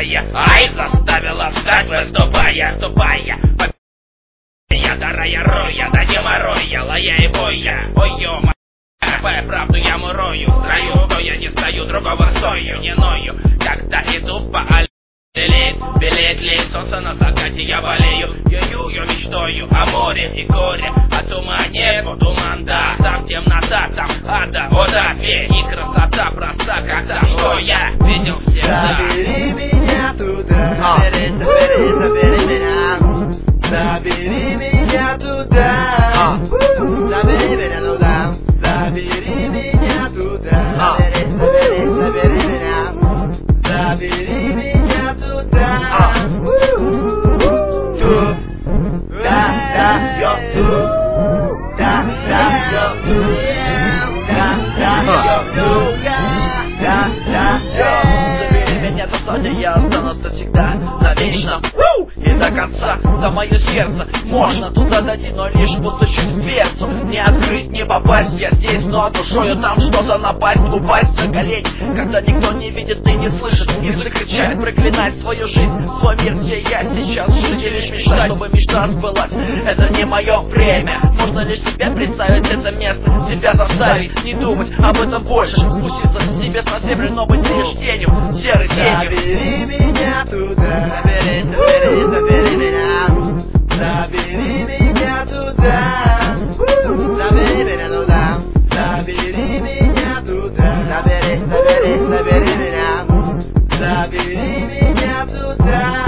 героя. Ай, заставила встать, выступая, я дарая роя, да не мороя, лая и боя. Ой, ё-ма, правду я мурою. В строю стоя, не стою, другого стою, не ною. Когда иду по аллее, белеет ли солнце на закате, я болею. Я мечтаю о море и горе, о тумане, о туман, да. Там темнота, там ада, о да, фея и красота проста, когда что я видел всегда. Забери меня туда, забери меня. Забери меня туда, забери меня туда, забери меня туда, забери меня, забери меня туда. Забери меня туда, где я останусь навсегда, навечно и до конца. За мое сердце можно туда дойти, но лишь постучать в дверцу. Не открыть, не попасть, я здесь, но душою там что-то напасть, упасть на колени, когда никто не видит и не слышит, и закричать, проклинать свою жизнь, свой мир, где я сейчас жить и лишь мечтать, чтобы мечта сбылась. Это не мое время, можно лишь себе представить это место, себя заставить не думать об этом больше, спуститься с небес на землю, но быть лишь тенью, серой тенью. Забери меня туда, забери меня, забери меня туда, забери меня туда, забери меня туда, забери меня, забери меня туда.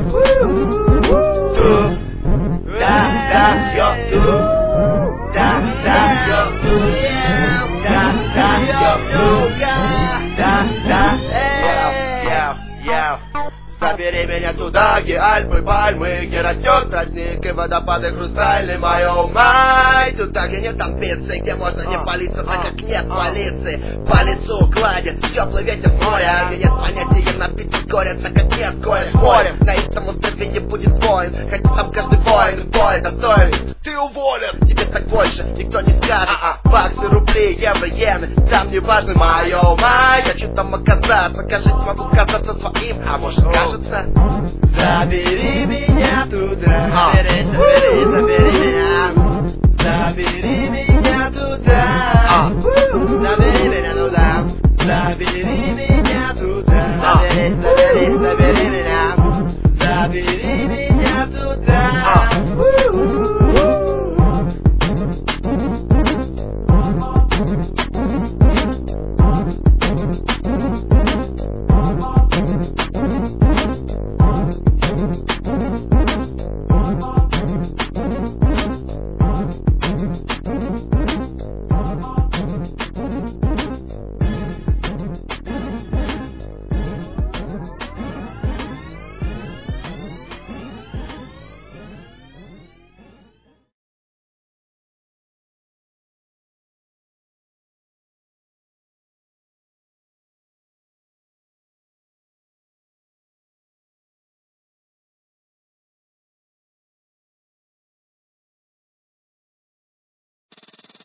Забери меня туда, где Альпы, пальмы, где растет тростник и водопады хрустальный, мое май. Туда, где нет амбиций, где можно не палиться, так как нет полиции. По лицу гладит теплый ветер с моря, где нет понятия напиться горя, так как нет горя. Спорим, на этом острове не будет воин, хотя там каждый воин в бой достоин. Ты уволен, тебе так больше никто не скажет. Баксы, рубли, евро, иены, там не важно, мое май. Хочу там оказаться, кажется, могу казаться своим, а может кажется. Забери меня